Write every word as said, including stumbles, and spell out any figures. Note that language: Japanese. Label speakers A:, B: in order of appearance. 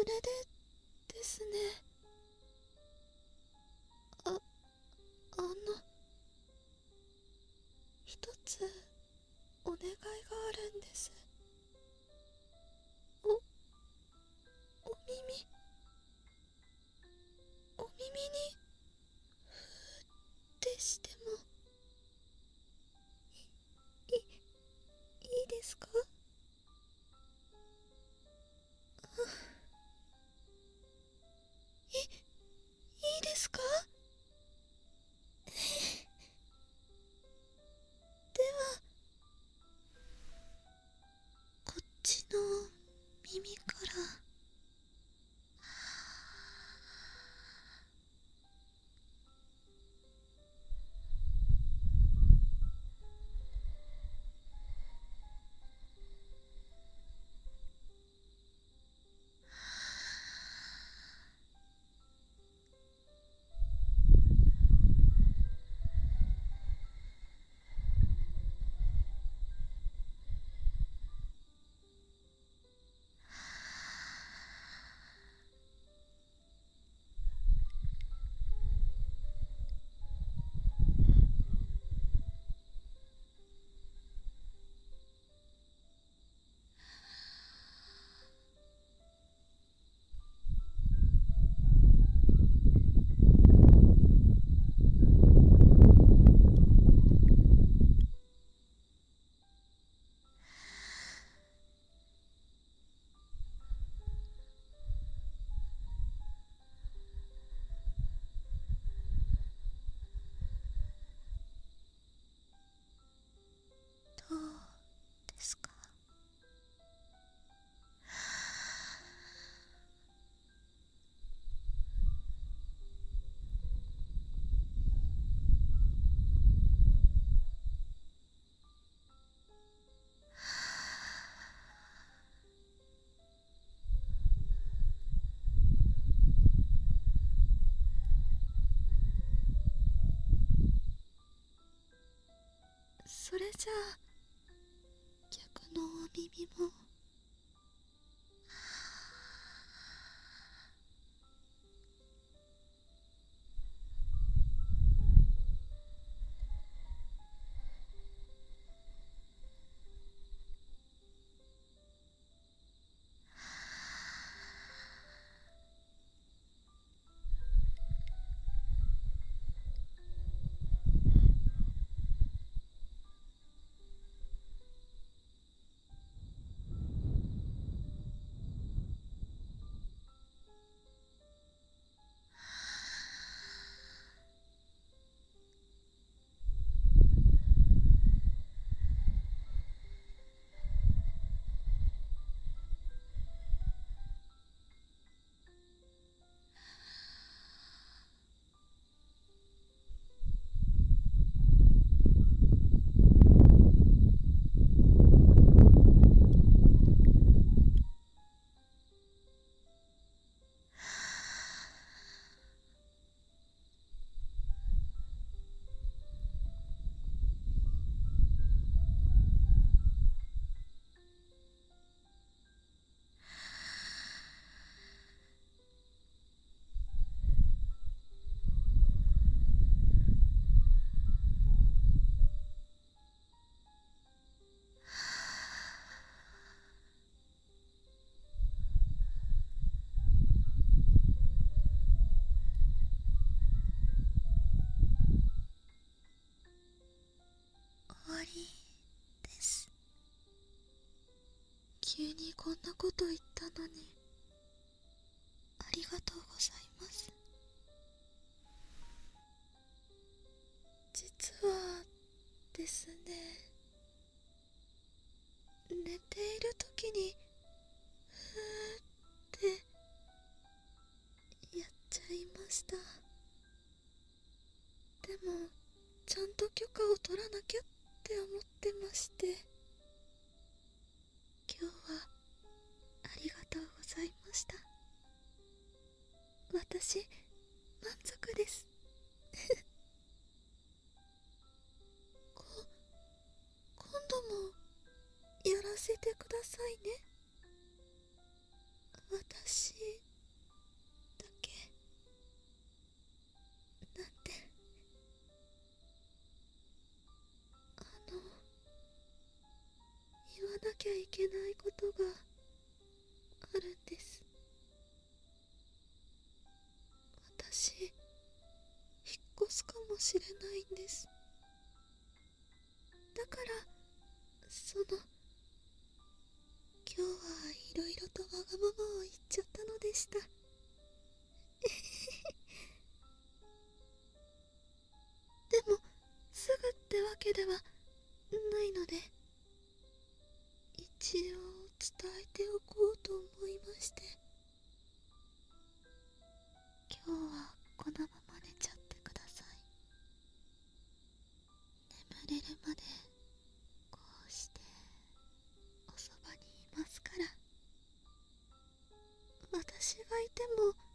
A: れでですね、あ、あの、一つお願いがあるんです。お、お耳、お耳に、ふーってしても、い、い、いいですか？い、いいですか？では、こっちの耳から、どうですか？それじゃあ、逆のお耳も。終わりです。急にこんなこと言ったのに、ありがとうございます。実はですね、寝ている時にふーってやっちゃいました。でもちゃんと許可を取らなきゃって思ってまして、今日はありがとうございました。私満足です。こ今度もやらせてくださいね。私けないことがあるんです。私、引っ越すかもしれないんです。だから、その、今日はいろいろとわがままを言っちゃったのでした。でも、すぐってわけではないので、一応伝えておこうと思いまして。今日はこのまま寝ちゃってください。眠れるまでこうしておそばにいますから。私がいても